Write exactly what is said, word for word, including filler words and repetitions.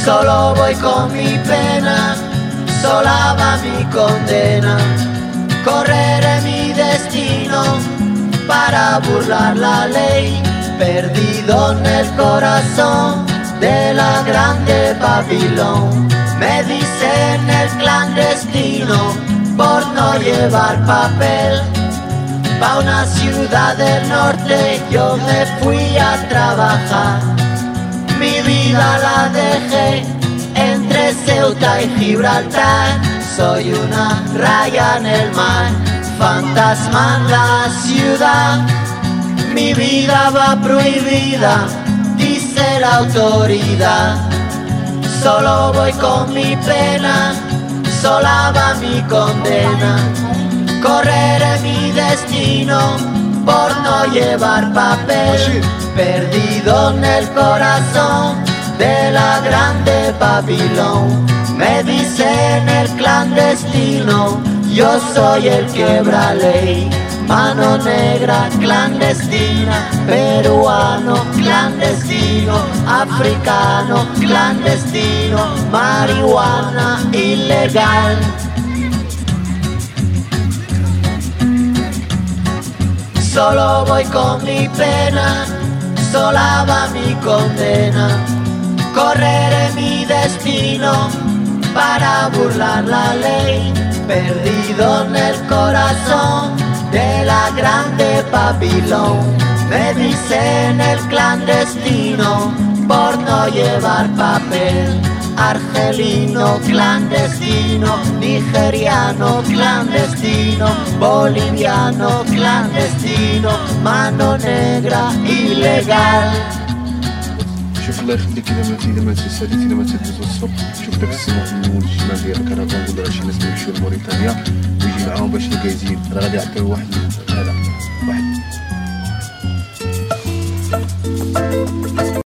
Solo voy con mi pena, sola va mi condena. Correré mi destino para burlar la ley, perdido en el corazón de la grande Babilón. Me dicen el clandestino por no llevar papel. Pa' una ciudad del norte yo me fui a trabajar. Mi vida la dejé entre Ceuta y Gibraltar. Soy una raya en el mar, fantasma en la ciudad. Mi vida va prohibida, dice la autoridad. Solo voy con mi pena, sola va mi condena. Correré mi destino por no llevar papel, perdido en el corazón de la grande Babilón. Me dicen el clandestino, yo soy el quebra ley. Mano negra clandestina, peruano clandestino, africano clandestino, marihuana ilegal. Solo voy con mi pena, sola va mi condena. Correré mi destino para burlar la ley, perdido en el corazón de la grande Babilón. Me dicen el clandestino por no llevar papel. Argelino clandestino, nigeriano clandestino, boliviano clandestino, mano negra ilegal. شوف الله يخليك الا ما اذا ما تسالي الا ما تدوز السوق شوف داك السماح من الشمال ديال الكرفان ولا شي ناس يمشيو لموريتانيا ويجي معاهم باش الكايزين راه غادي يعطيو واحد هذا واحد